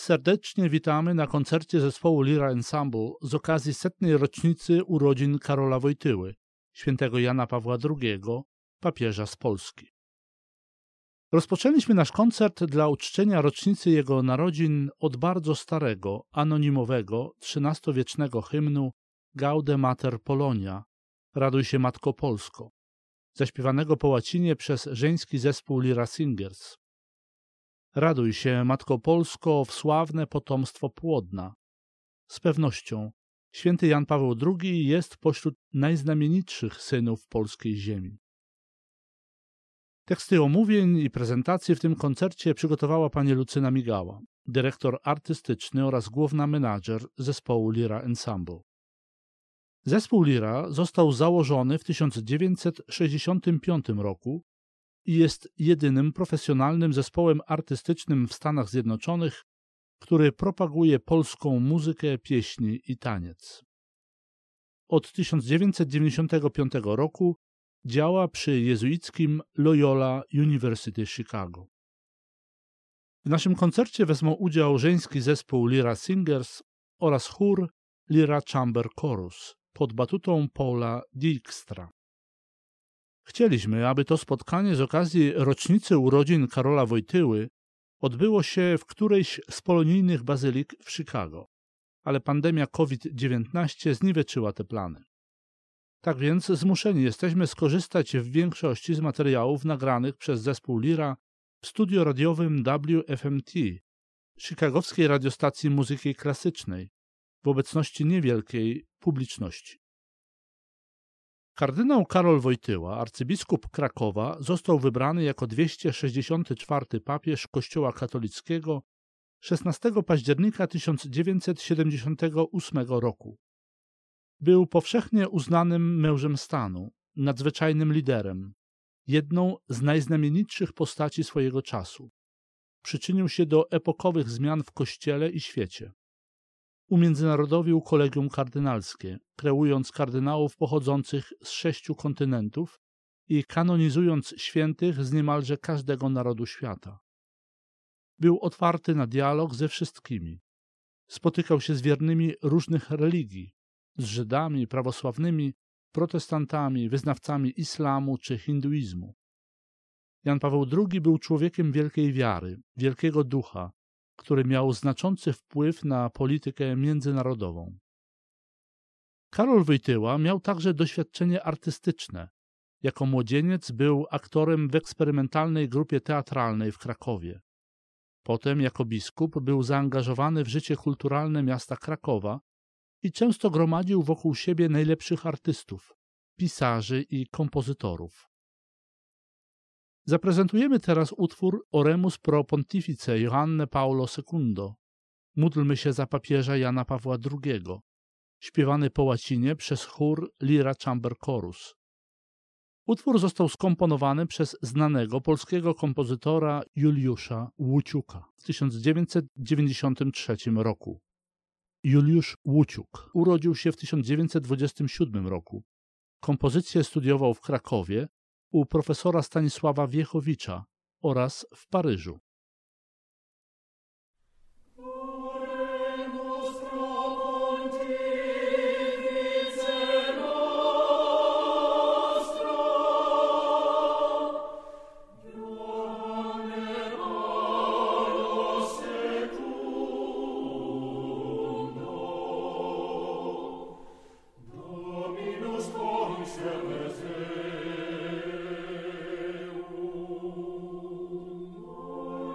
serdecznie witamy na koncercie zespołu Lyra Ensemble z okazji 100. rocznicy urodzin Karola Wojtyły, świętego Jana Pawła II, papieża z Polski. Rozpoczęliśmy nasz koncert dla uczczenia rocznicy jego narodzin od bardzo starego, anonimowego, XIII-wiecznego hymnu Gaude Mater Polonia, Raduj się Matko Polsko, zaśpiewanego po łacinie przez żeński zespół Lyra Singers. Raduj się, Matko Polsko, w sławne potomstwo płodna. Z pewnością święty Jan Paweł II jest pośród najznamienitszych synów polskiej ziemi. Teksty omówień i prezentacji w tym koncercie przygotowała pani Lucyna Migała, dyrektor artystyczny oraz główna menadżer zespołu Lyra Ensemble. Zespół Lyra został założony w 1965 roku i jest jedynym profesjonalnym zespołem artystycznym w Stanach Zjednoczonych, który propaguje polską muzykę, pieśni i taniec. Od 1995 roku działa przy jezuickim Loyola University Chicago. W naszym koncercie wezmą udział żeński zespół Lyra Singers oraz chór Lyra Chamber Chorus pod batutą Paula Dijkstra. Chcieliśmy, aby to spotkanie z okazji rocznicy urodzin Karola Wojtyły odbyło się w którejś z polonijnych bazylik w Chicago, ale pandemia COVID-19 zniweczyła te plany. Tak więc zmuszeni jesteśmy skorzystać w większości z materiałów nagranych przez zespół Lyra w studio radiowym WFMT, chicagowskiej radiostacji muzyki klasycznej, w obecności niewielkiej publiczności. Kardynał Karol Wojtyła, arcybiskup Krakowa, został wybrany jako 264. papież Kościoła katolickiego 16 października 1978 roku. Był powszechnie uznanym mężem stanu, nadzwyczajnym liderem, jedną z najznamienitszych postaci swojego czasu. Przyczynił się do epokowych zmian w Kościele i świecie. Umiędzynarodowił kolegium kardynalskie, kreując kardynałów pochodzących z 6 kontynentów i kanonizując świętych z niemalże każdego narodu świata. Był otwarty na dialog ze wszystkimi. Spotykał się z wiernymi różnych religii, z Żydami, prawosławnymi, protestantami, wyznawcami islamu czy hinduizmu. Jan Paweł II był człowiekiem wielkiej wiary, wielkiego ducha, który miał znaczący wpływ na politykę międzynarodową. Karol Wojtyła miał także doświadczenie artystyczne. Jako młodzieniec był aktorem w eksperymentalnej grupie teatralnej w Krakowie. Potem jako biskup był zaangażowany w życie kulturalne miasta Krakowa i często gromadził wokół siebie najlepszych artystów, pisarzy i kompozytorów. Zaprezentujemy teraz utwór Oremus pro Pontifice Johanne Paulo II. Módlmy się za papieża Jana Pawła II, śpiewany po łacinie przez chór Lyra Chamber Chorus. Utwór został skomponowany przez znanego polskiego kompozytora Juliusza Łuciuka w 1993 roku. Juliusz Łuciuk urodził się w 1927 roku. Kompozycję studiował w Krakowie u profesora Stanisława Wiechowicza oraz w Paryżu. Servus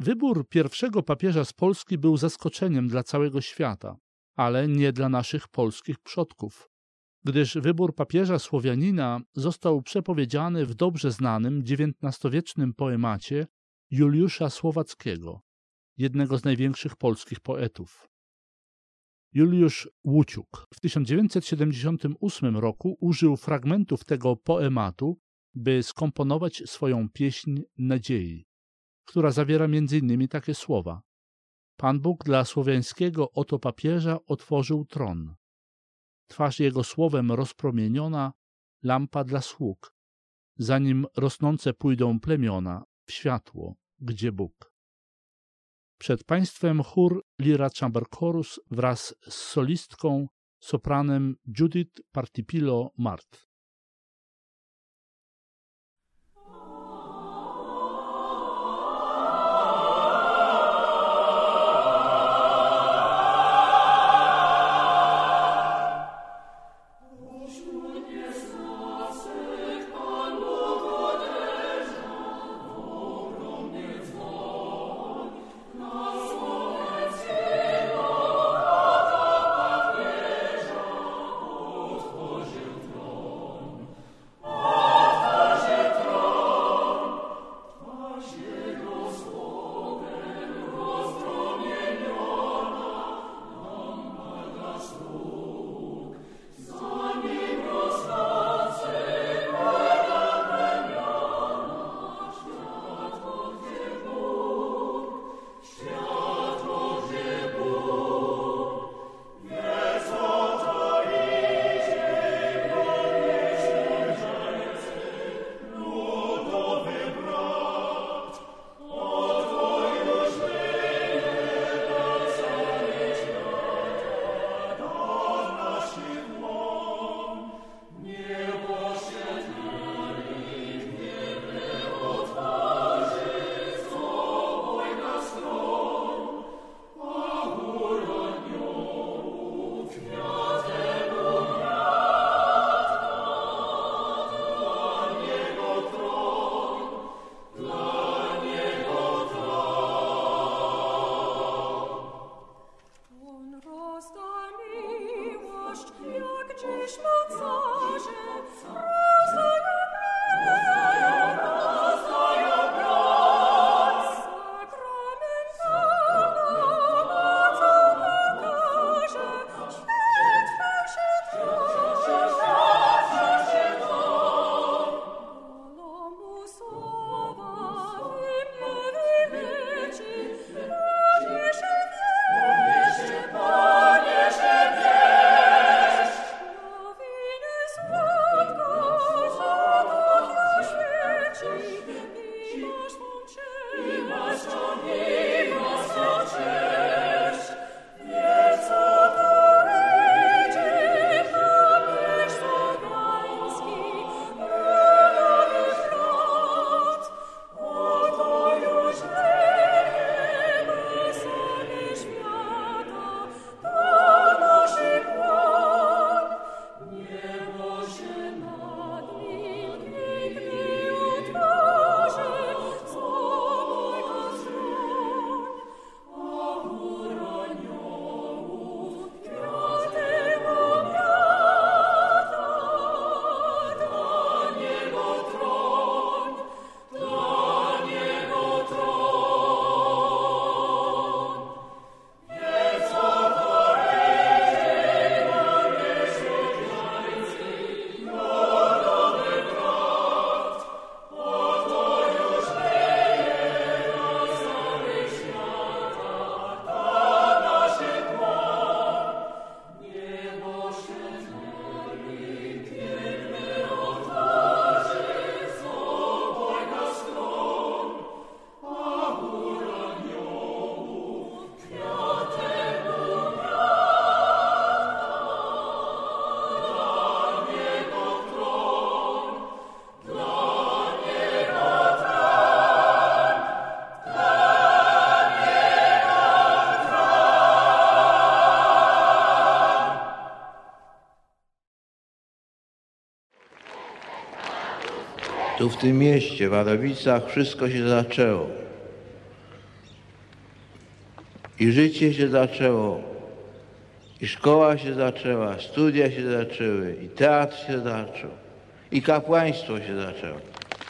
Wybór pierwszego papieża z Polski był zaskoczeniem dla całego świata, ale nie dla naszych polskich przodków, gdyż wybór papieża Słowianina został przepowiedziany w dobrze znanym XIX-wiecznym poemacie Juliusza Słowackiego, jednego z największych polskich poetów. Juliusz Łuciuk w 1978 roku użył fragmentów tego poematu, by skomponować swoją pieśń nadziei, która zawiera m.in. takie słowa: Pan Bóg dla słowiańskiego oto papieża otworzył tron. Twarz jego słowem rozpromieniona, lampa dla sług, zanim rosnące pójdą plemiona w światło, gdzie Bóg. Przed państwem chór Lyra Chamber Chorus wraz z solistką, sopranem Judith Partipilo-Mart. Tu w tym mieście, w Wadowicach, wszystko się zaczęło. I życie się zaczęło, i szkoła się zaczęła, studia się zaczęły, i teatr się zaczął, i kapłaństwo się zaczęło.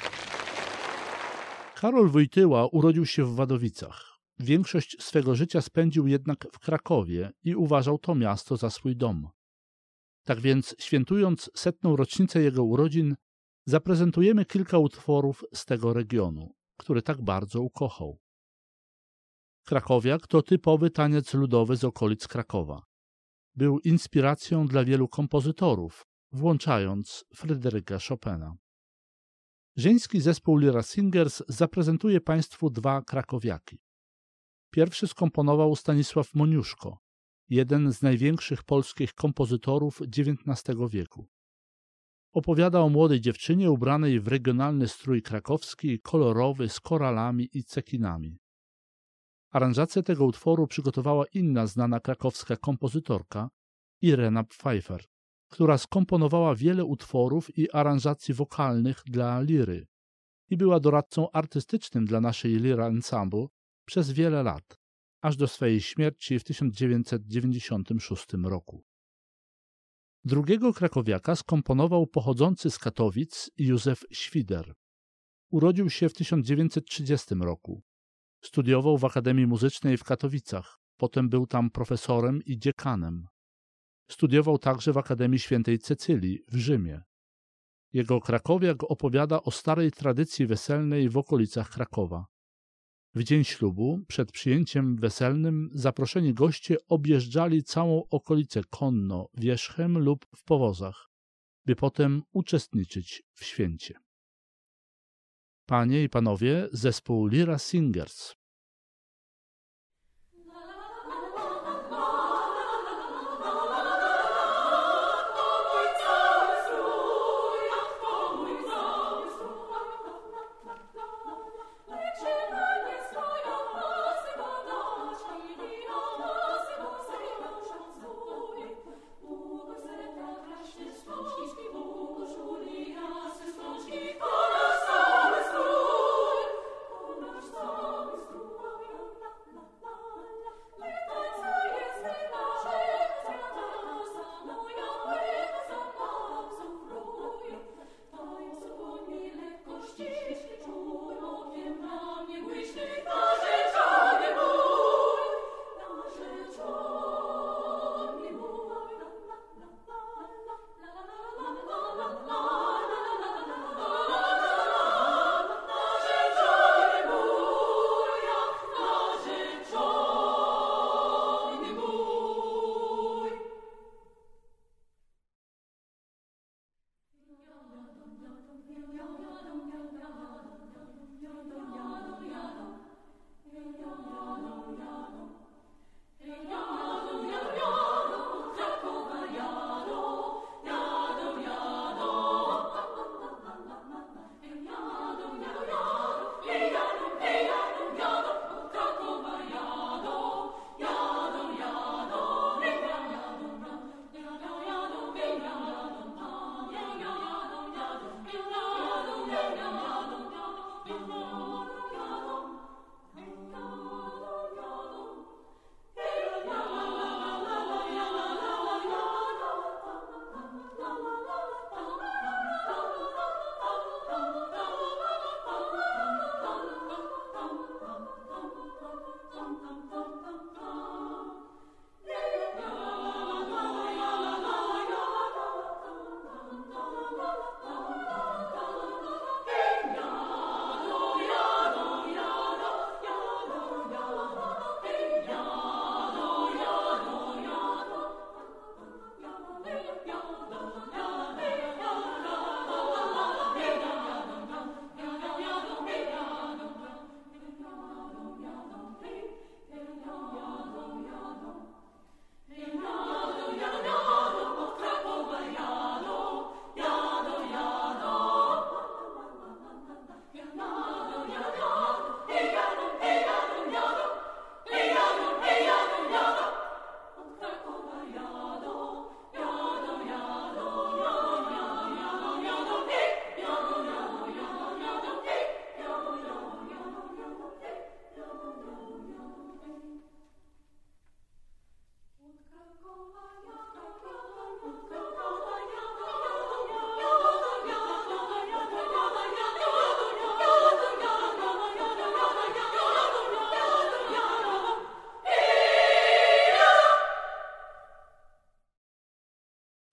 Karol Wojtyła urodził się w Wadowicach. Większość swego życia spędził jednak w Krakowie i uważał to miasto za swój dom. Tak więc, świętując 100. rocznicę jego urodzin, zaprezentujemy kilka utworów z tego regionu, który tak bardzo ukochał. Krakowiak to typowy taniec ludowy z okolic Krakowa. Był inspiracją dla wielu kompozytorów, włączając Fryderyka Chopina. Żeński zespół Lira Singers zaprezentuje Państwu 2 krakowiaki. Pierwszy skomponował Stanisław Moniuszko, jeden z największych polskich kompozytorów XIX wieku. Opowiada o młodej dziewczynie ubranej w regionalny strój krakowski, kolorowy, z koralami i cekinami. Aranżację tego utworu przygotowała inna znana krakowska kompozytorka, Irena Pfeiffer, która skomponowała wiele utworów i aranżacji wokalnych dla liry i była doradcą artystycznym dla naszej Lira Ensemble przez wiele lat, aż do swojej śmierci w 1996 roku. Drugiego krakowiaka skomponował pochodzący z Katowic Józef Świder. Urodził się w 1930 roku. Studiował w Akademii Muzycznej w Katowicach, potem był tam profesorem i dziekanem. Studiował także w Akademii Świętej Cecylii w Rzymie. Jego krakowiak opowiada o starej tradycji weselnej w okolicach Krakowa. W dzień ślubu, przed przyjęciem weselnym, zaproszeni goście objeżdżali całą okolicę konno, wierzchem lub w powozach, by potem uczestniczyć w święcie. Panie i panowie, zespół Lira Singers.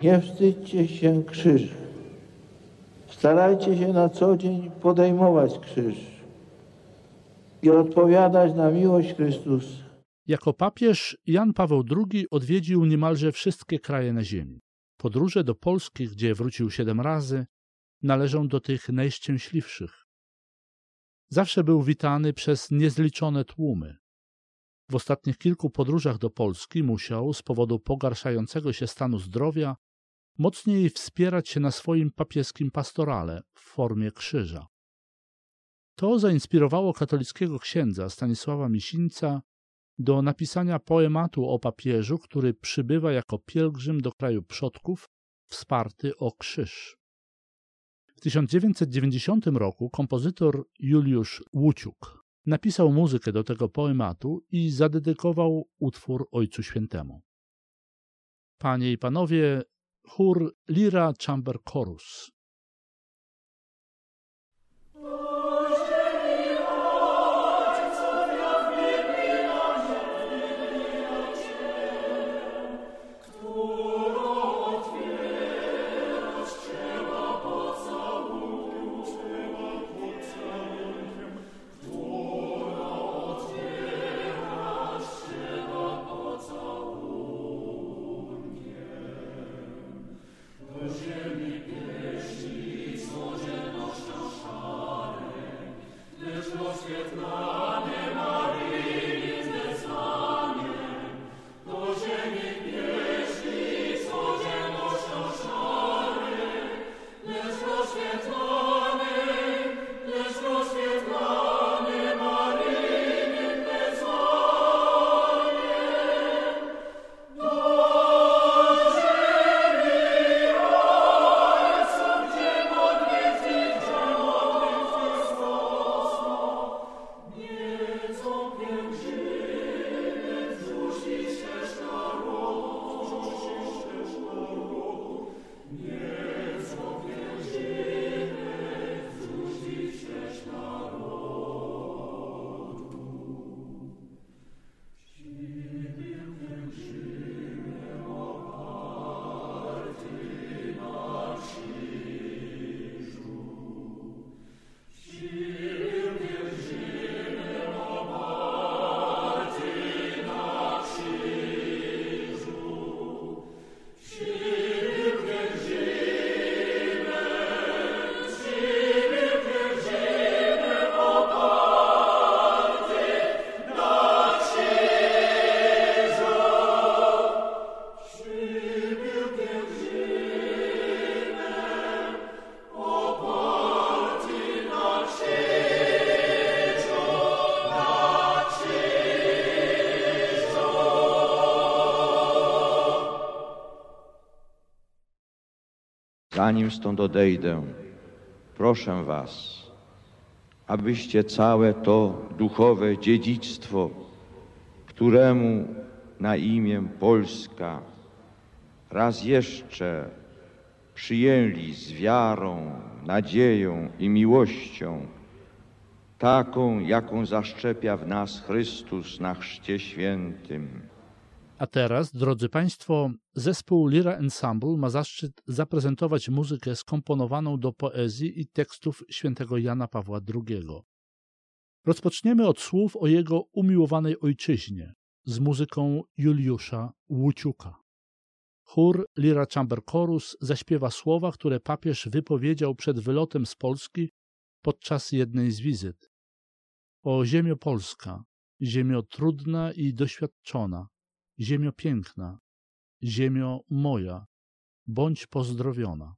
Nie wstydźcie się krzyża. Starajcie się na co dzień podejmować krzyż i odpowiadać na miłość Chrystusa. Jako papież Jan Paweł II odwiedził niemalże wszystkie kraje na ziemi. Podróże do Polski, gdzie wrócił 7 razy, należą do tych najszczęśliwszych. Zawsze był witany przez niezliczone tłumy. W ostatnich kilku podróżach do Polski musiał, z powodu pogarszającego się stanu zdrowia, mocniej wspierać się na swoim papieskim pastorale w formie krzyża. To zainspirowało katolickiego księdza Stanisława Misińca do napisania poematu o papieżu, który przybywa jako pielgrzym do kraju przodków, wsparty o krzyż. W 1990 roku kompozytor Juliusz Łuciuk napisał muzykę do tego poematu i zadedykował utwór Ojcu Świętemu. Panie i panowie, chór Lyra Chamber Chorus. Zanim stąd odejdę, proszę was, abyście całe to duchowe dziedzictwo, któremu na imię Polska, raz jeszcze przyjęli z wiarą, nadzieją i miłością, taką, jaką zaszczepia w nas Chrystus na Chrzcie Świętym. A teraz, drodzy Państwo, zespół Lyra Ensemble ma zaszczyt zaprezentować muzykę skomponowaną do poezji i tekstów świętego Jana Pawła II. Rozpoczniemy od słów o jego umiłowanej ojczyźnie z muzyką Juliusza Łuciuka. Chór Lyra Chamber Chorus zaśpiewa słowa, które papież wypowiedział przed wylotem z Polski podczas jednej z wizyt. O ziemio Polska, ziemio trudna i doświadczona, ziemio piękna, ziemio moja, bądź pozdrowiona.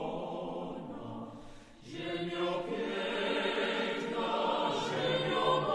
Ziemio piękna, ziemio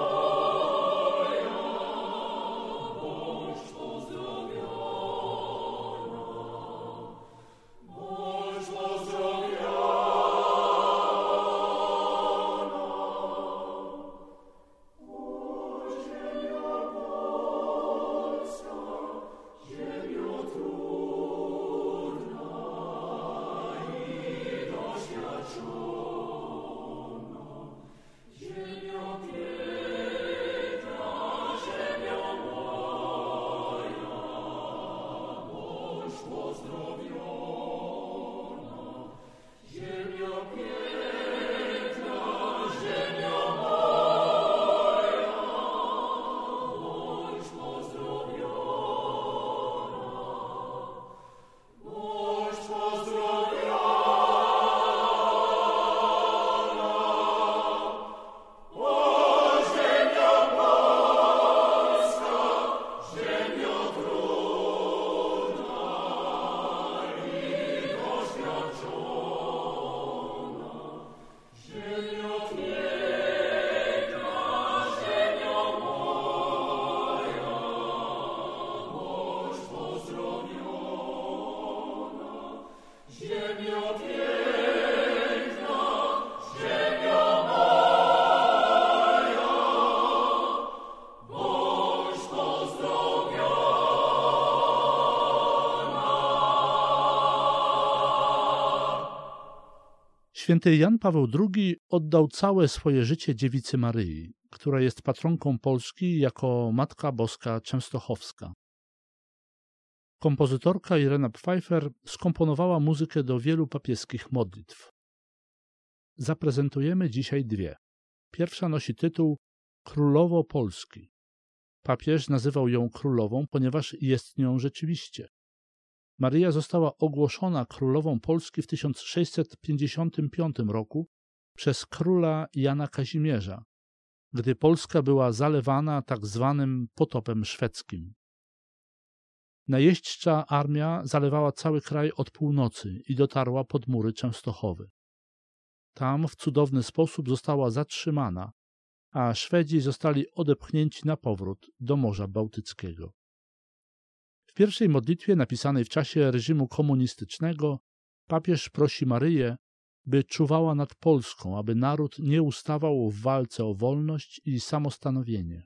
Święty Jan Paweł II oddał całe swoje życie dziewicy Maryi, która jest patronką Polski jako Matka Boska Częstochowska. Kompozytorka Irena Pfeiffer skomponowała muzykę do wielu papieskich modlitw. Zaprezentujemy dzisiaj dwie. Pierwsza nosi tytuł Królowo Polski. Papież nazywał ją królową, ponieważ jest nią rzeczywiście. Maryja została ogłoszona królową Polski w 1655 roku przez króla Jana Kazimierza, gdy Polska była zalewana tak zwanym potopem szwedzkim. Najeźdźcza armia zalewała cały kraj od północy i dotarła pod mury Częstochowy. Tam w cudowny sposób została zatrzymana, a Szwedzi zostali odepchnięci na powrót do Morza Bałtyckiego. W pierwszej modlitwie, napisanej w czasie reżimu komunistycznego, papież prosi Maryję, by czuwała nad Polską, aby naród nie ustawał w walce o wolność i samostanowienie.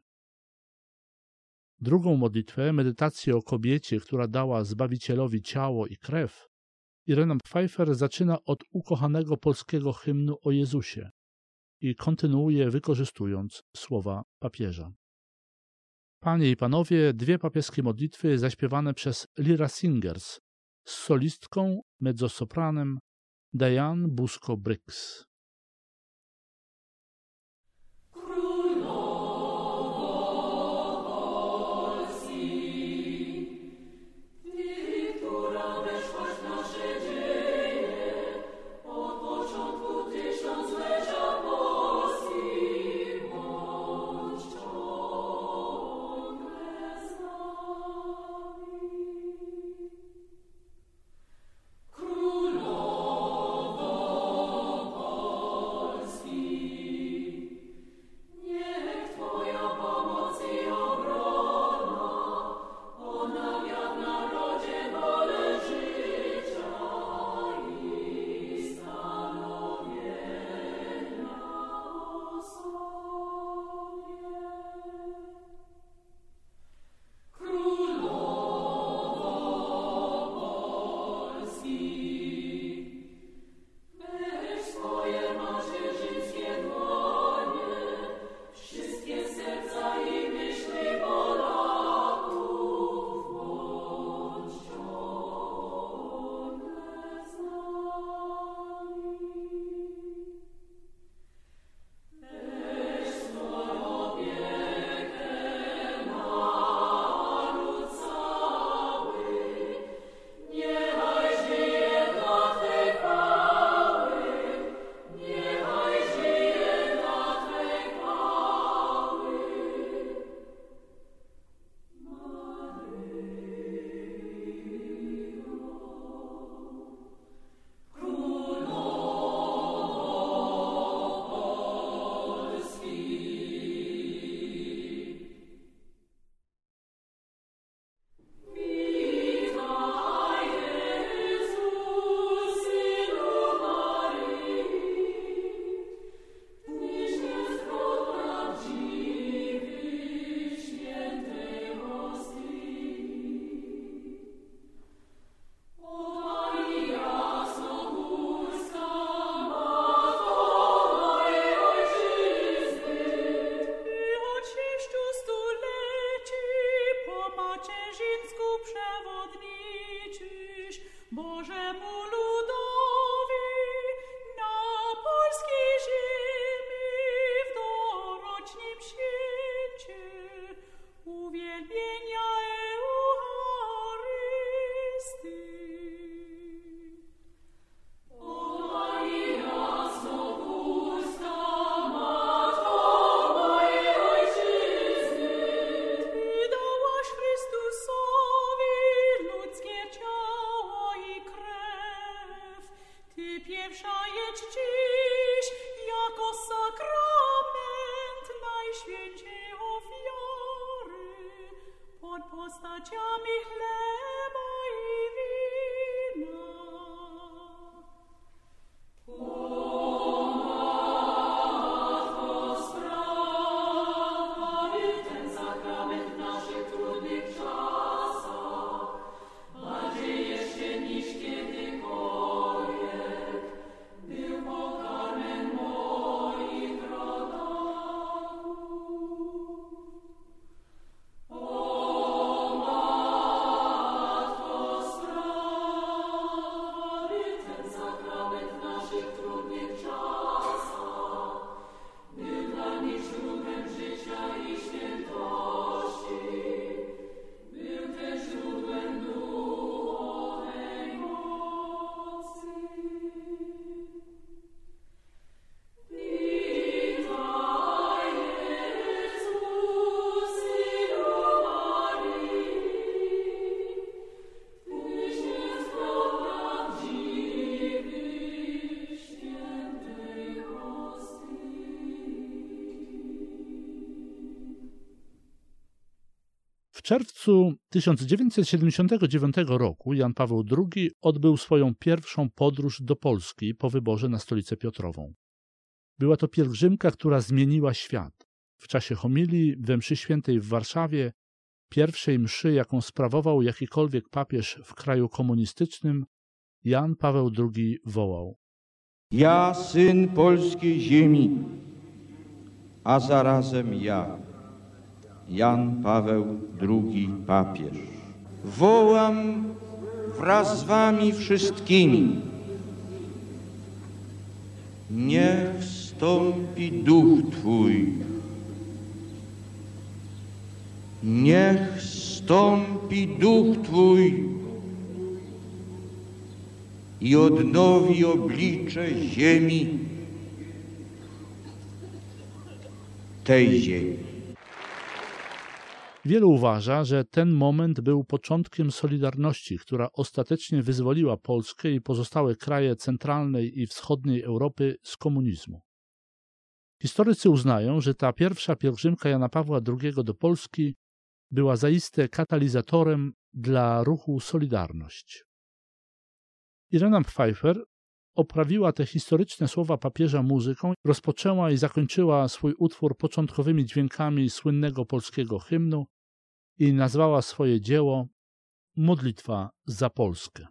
Drugą modlitwę, medytację o kobiecie, która dała Zbawicielowi ciało i krew, Irena Pfeiffer zaczyna od ukochanego polskiego hymnu o Jezusie i kontynuuje, wykorzystując słowa papieża. Panie i panowie, dwie papieskie modlitwy zaśpiewane przez Lyra Singers z solistką, mezzosopranem Diane Busko-Briggs. postaciami chleba i wina. czerwcu 1979 roku Jan Paweł II odbył swoją pierwszą podróż do Polski po wyborze na Stolicę Piotrową. Była to pielgrzymka, która zmieniła świat. W czasie homilii we mszy świętej w Warszawie, pierwszej mszy, jaką sprawował jakikolwiek papież w kraju komunistycznym, Jan Paweł II wołał: Ja, syn polskiej ziemi, a zarazem ja, Jan Paweł II papież, wołam wraz z wami wszystkimi: niech wstąpi duch Twój, niech wstąpi duch Twój i odnowi oblicze ziemi, tej ziemi. Wielu uważa, że ten moment był początkiem Solidarności, która ostatecznie wyzwoliła Polskę i pozostałe kraje centralnej i wschodniej Europy z komunizmu. Historycy uznają, że ta pierwsza pielgrzymka Jana Pawła II do Polski była zaiste katalizatorem dla ruchu Solidarność. Irena Pfeiffer oprawiła te historyczne słowa papieża muzyką, rozpoczęła i zakończyła swój utwór początkowymi dźwiękami słynnego polskiego hymnu i nazwała swoje dzieło Modlitwa za Polskę.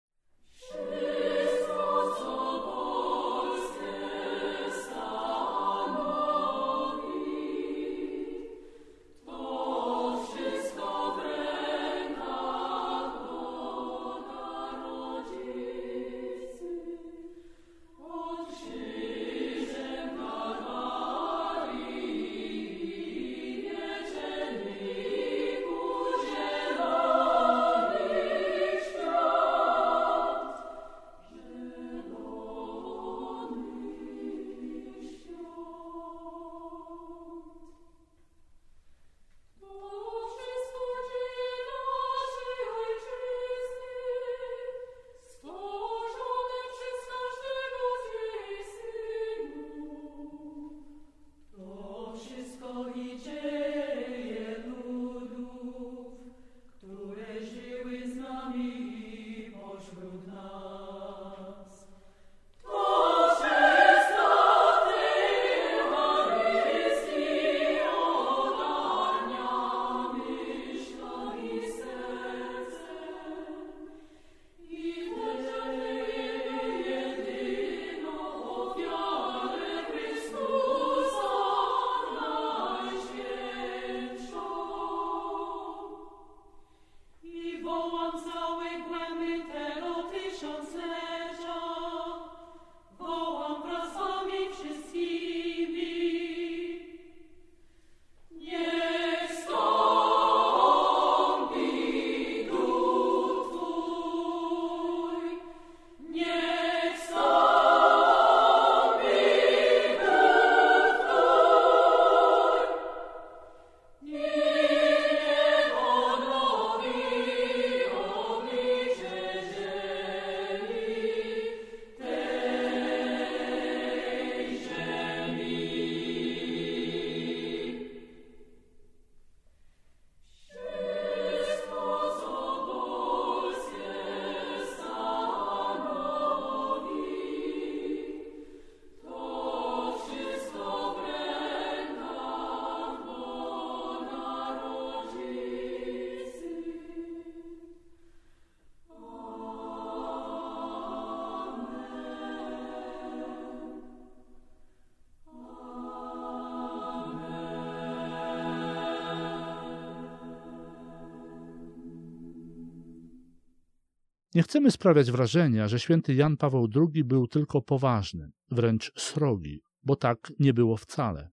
Nie chcemy sprawiać wrażenia, że święty Jan Paweł II był tylko poważny, wręcz srogi, bo tak nie było wcale.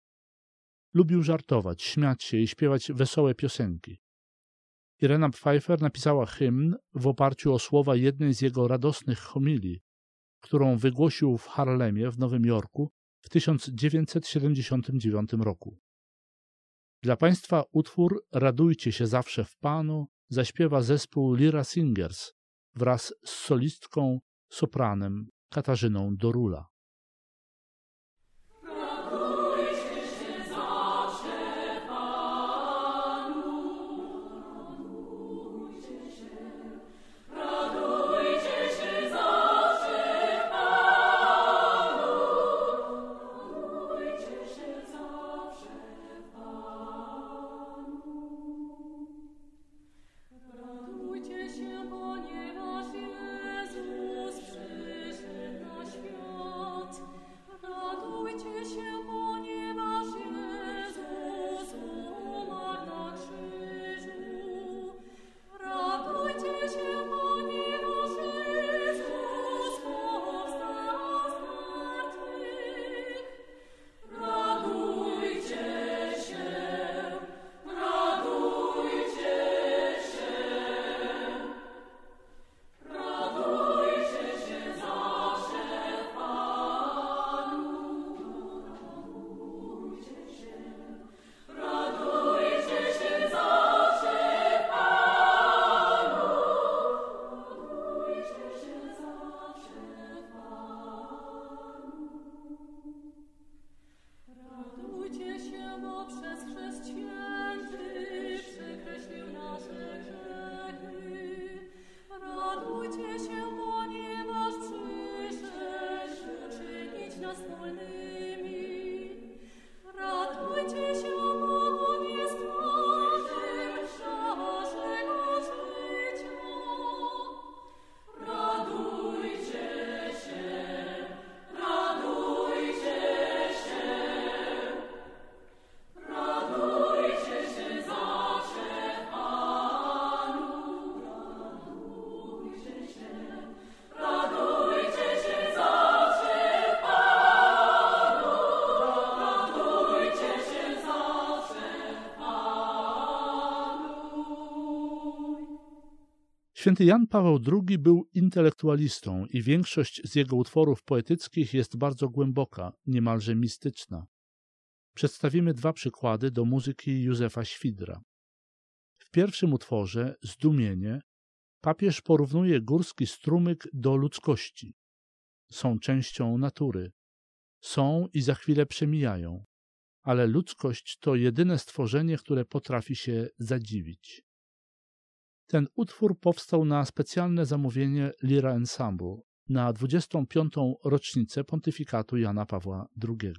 Lubił żartować, śmiać się i śpiewać wesołe piosenki. Irena Pfeiffer napisała hymn w oparciu o słowa jednej z jego radosnych homilii, którą wygłosił w Harlemie w Nowym Jorku w 1979 roku. Dla Państwa utwór Radujcie się zawsze w Panu zaśpiewa zespół Lyra Singers wraz z solistką, sopranem Katarzyną Dorula. Radujcie się zawsze w Panu, Święty Jan Paweł II był intelektualistą i większość z jego utworów poetyckich jest bardzo głęboka, niemalże mistyczna. Przedstawimy 2 przykłady do muzyki Józefa Świdra. W pierwszym utworze, Zdumienie, papież porównuje górski strumyk do ludzkości. Są częścią natury. Są i za chwilę przemijają, ale ludzkość to jedyne stworzenie, które potrafi się zadziwić. Ten utwór powstał na specjalne zamówienie Lyra Ensemble na 25. rocznicę pontyfikatu Jana Pawła II.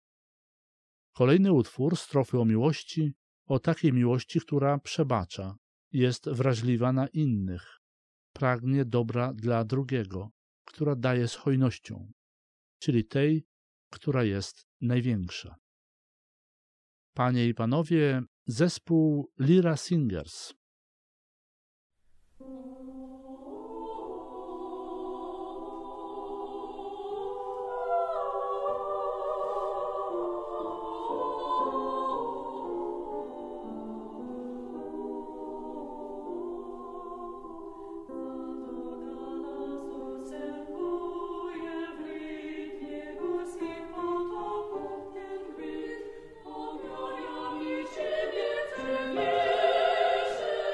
Kolejny utwór, Strofy o miłości, o takiej miłości, która przebacza, jest wrażliwa na innych, pragnie dobra dla drugiego, która daje z hojnością, czyli tej, która jest największa. Panie i panowie, zespół Lyra Singers. Ciebie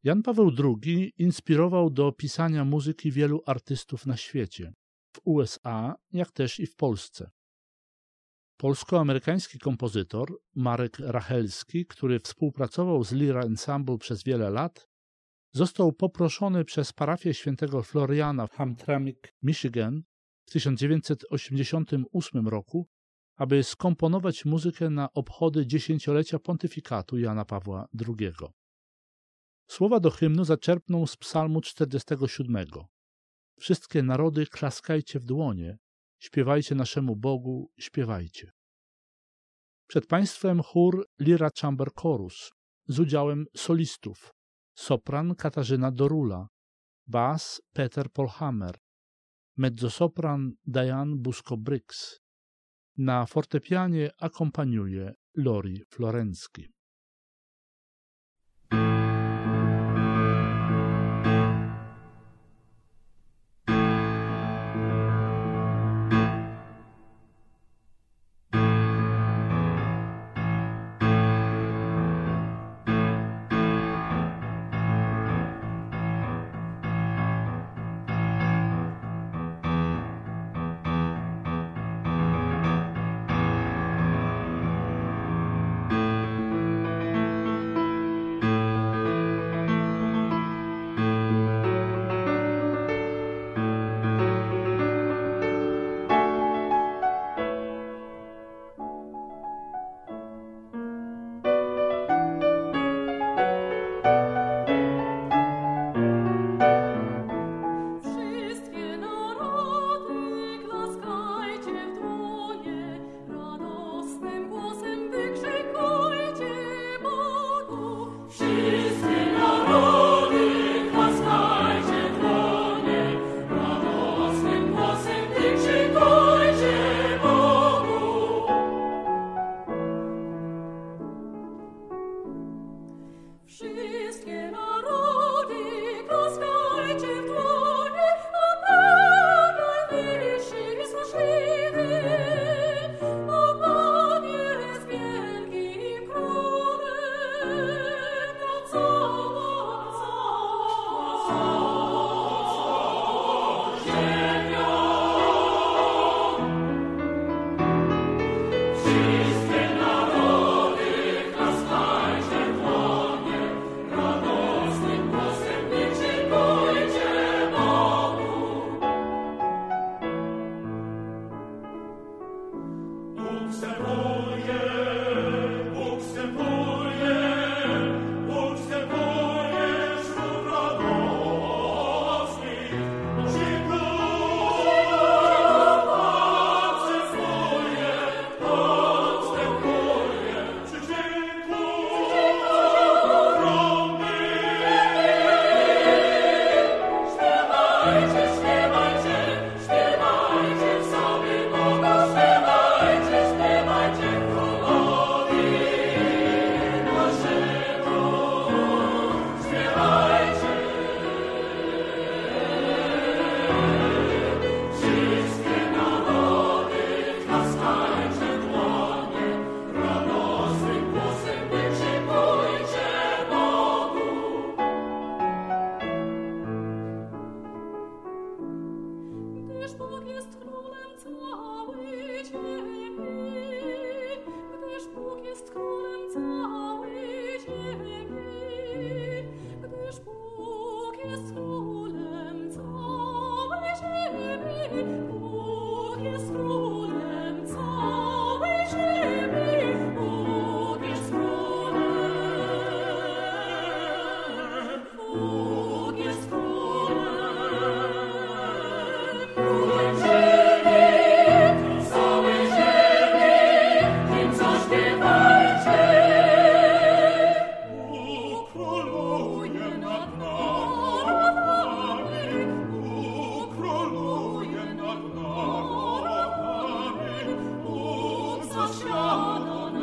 Jan Paweł II inspirował do pisania muzyki wielu artystów na świecie, w USA, jak też i w Polsce. Polsko-amerykański kompozytor Marek Rachelski, który współpracował z Lyra Ensemble przez wiele lat, został poproszony przez parafię świętego Floriana w Hamtramck, Michigan w 1988 roku, aby skomponować muzykę na obchody dziesięciolecia pontyfikatu Jana Pawła II. Słowa do hymnu zaczerpnął z psalmu 47. Wszystkie narody klaskajcie w dłonie, śpiewajcie naszemu Bogu, śpiewajcie. Przed państwem chór Lyra Chamber Chorus z udziałem solistów: sopran Katarzyna Dorula, bas Peter Polhammer, mezzosopran Diane Busko-Briggs. Na fortepianie akompaniuje Lori Florencki.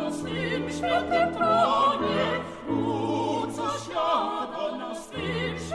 Świętym tronie, co świata na swym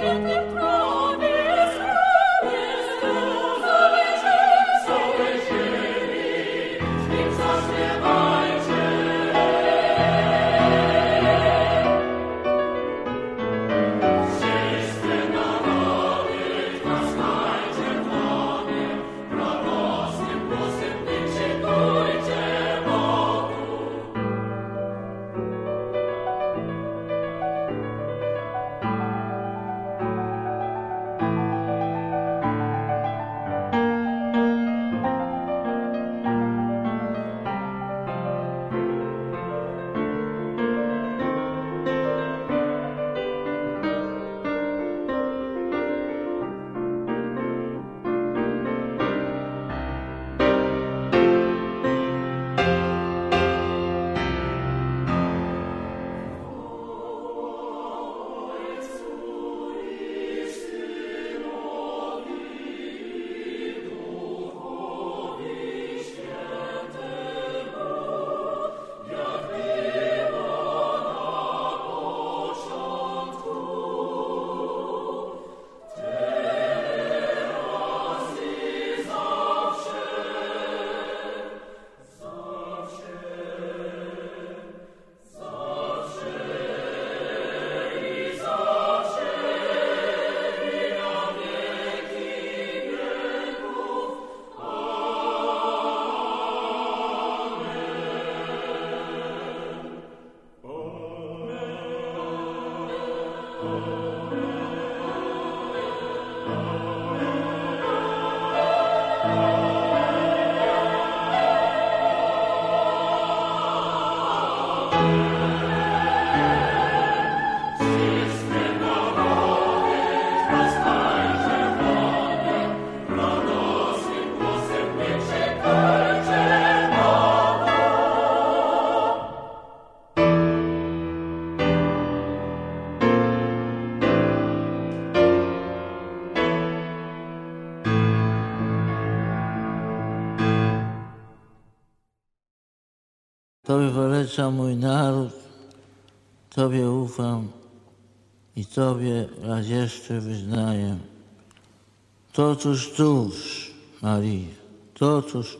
Tobie wylecza mój naród, Tobie ufam i Tobie raz jeszcze wyznaję. To tuż, Maria, to tuż.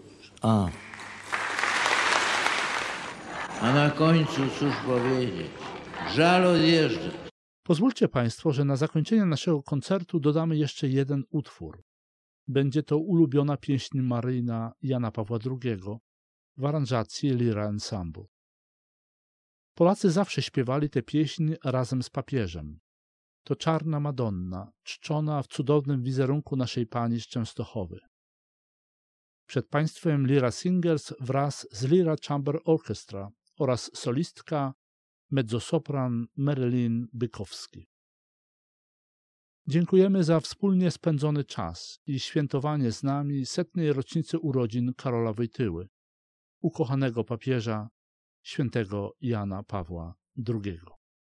A na końcu cóż powiedzieć? Żal odjeżdżać. Pozwólcie Państwo, że na zakończenie naszego koncertu dodamy jeszcze jeden utwór. Będzie to ulubiona pieśń maryjna Jana Pawła II w aranżacji Lyra Ensemble. Polacy zawsze śpiewali tę pieśń razem z papieżem. To Czarna Madonna, czczona w cudownym wizerunku naszej Pani z Częstochowy. Przed Państwem Lyra Singers wraz z Lyra Chamber Orchestra oraz solistka mezzosopran Merelin Bykowski. Dziękujemy za wspólnie spędzony czas i świętowanie z nami 100. rocznicy urodzin Karola Wojtyły, ukochanego papieża, świętego Jana Pawła II.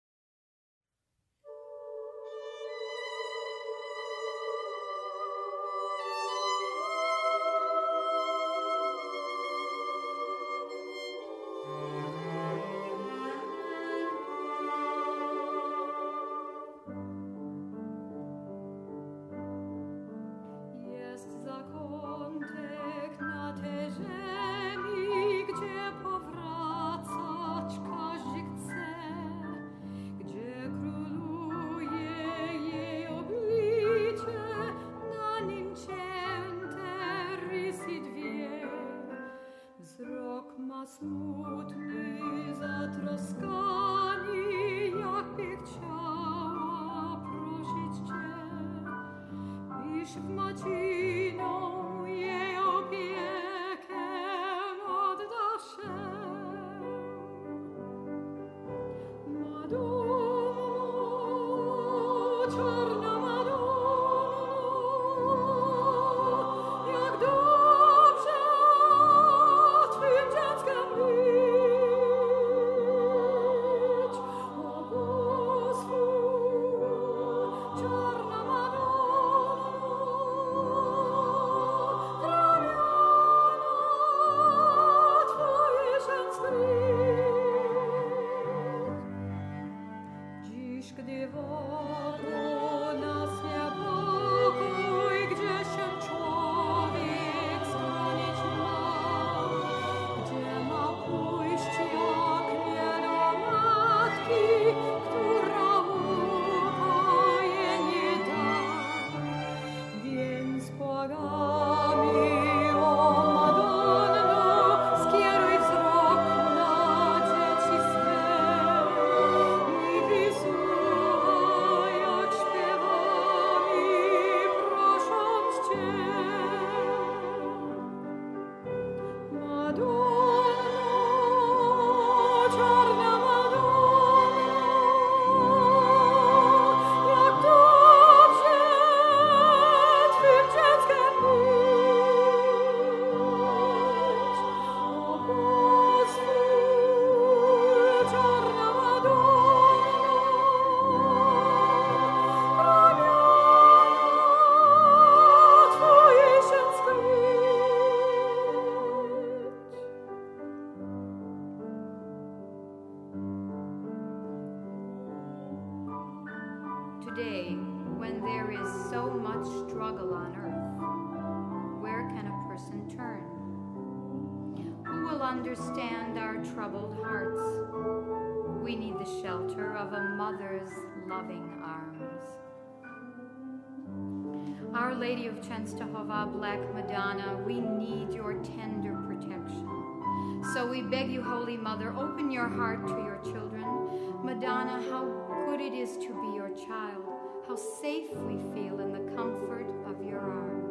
Smutny, zatroskany, jakby chciała prosić Cię, byś w maciną jej opiekę oddał się. Madonno, czarna Madonno, jak dobrze Twym dzieckiem być. O pozwól, czarna Madonno, ramiona Twoje się skryć. Dziś, gdy wokół nas niepokój, gdzie się człowiek schronić ma, gdzie ma pójść jak nie do matki, która ukojenie da. Więc błagamy, o Madonno, skieruj wzrok na dzieci swe i wysłuchaj, jak śpiewamy, prosząc Cię. Madonno, czarna Madonno, jak dobrze Twym dzieckiem być. O pozwól, czarna Madonno, ramiona Twoje się skryć. Today, when there is so much struggle on earth, where can a person turn? Who will understand our troubled hearts? We need the shelter of a mother's loving arms. Our Lady of Częstochowa, Black Madonna, we need your tender protection. So we beg you, Holy Mother, open your heart to your children. Madonna, how good it is to be your child, how safe we feel in the comfort of your arms.